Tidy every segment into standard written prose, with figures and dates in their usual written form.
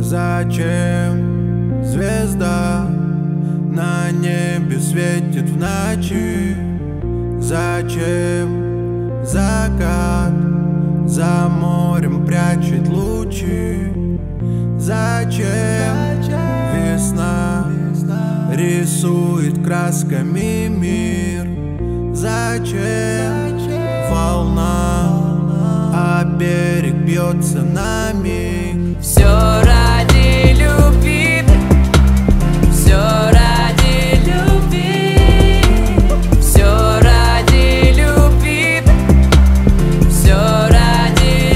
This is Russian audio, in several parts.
Зачем звезда на небе светит в ночи? Зачем закат за морем прячет лучи? Зачем весна рисует красками мир? Зачем волна, а берег бьется на миг? Все ради любви, все ради любви, все ради любви, все ради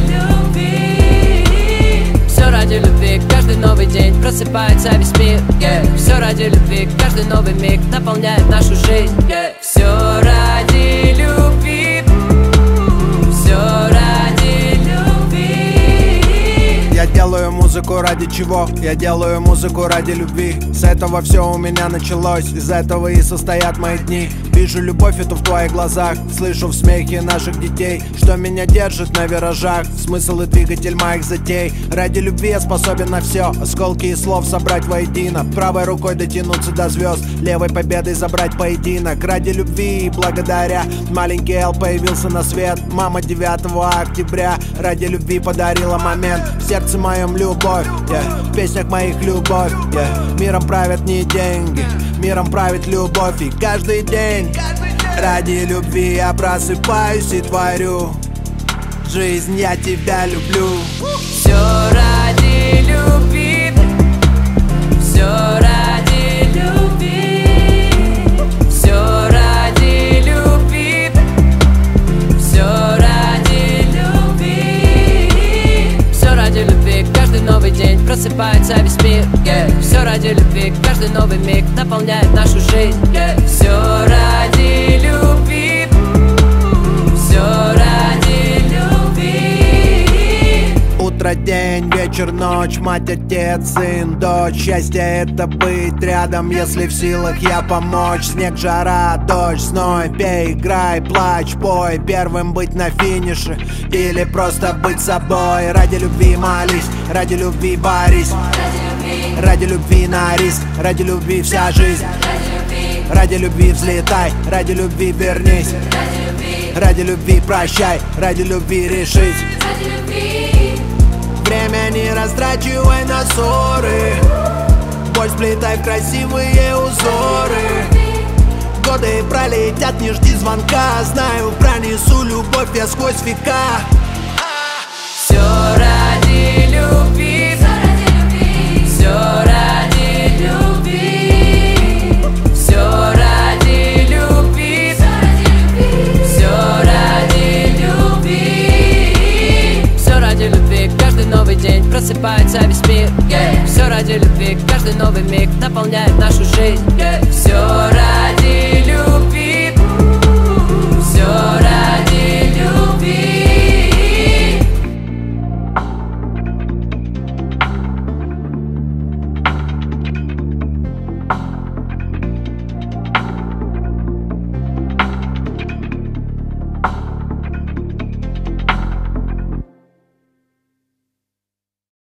любви, все ради любви. Каждый новый день просыпается весь мир, Все ради любви, каждый новый миг наполняет нашу жизнь, Все ради любви, все ради любви. Я делаю музыку ради чего? Я делаю музыку ради любви. С этого все у меня началось, из этого и состоят мои дни. Вижу любовь эту в твоих глазах, слышу в смехе наших детей, что меня держит на виражах, смысл и двигатель моих затей. Ради любви я способен на все, осколки и слов собрать воедино, правой рукой дотянуться до звезд, левой победой забрать поединок. Ради любви и благодаря маленький Эл появился на свет, мама 9 октября ради любви подарила момент. В сердце моем любовь, в песнях моих любовь, миром правят не деньги, миром правит любовь. И каждый день ради любви я просыпаюсь и творю жизнь, я тебя люблю. Все ради любви, все ради любви, все ради любви, все ради любви, все ради любви. Каждый новый день просыпается весь мир, Все ради любви, каждый новый миг наполняет нашу жизнь, Все ради любви, все ради любви. Утро, день, вечер, ночь, мать, отец, сын, дочь. Счастье это быть рядом, если в силах я помочь. Снег, жара, дождь, зной, пей, играй, плачь, пой. Первым быть на финише или просто быть собой. Ради любви молись, ради любви борись, ради любви на риск, ради любви вся жизнь. Ради любви взлетай, ради любви вернись, ради любви прощай, ради любви решить. Время не растрачивай на ссоры, боль сплетай в красивые узоры. Годы пролетят, не жди звонка, знаю, пронесу любовь я сквозь века. Все ради любви.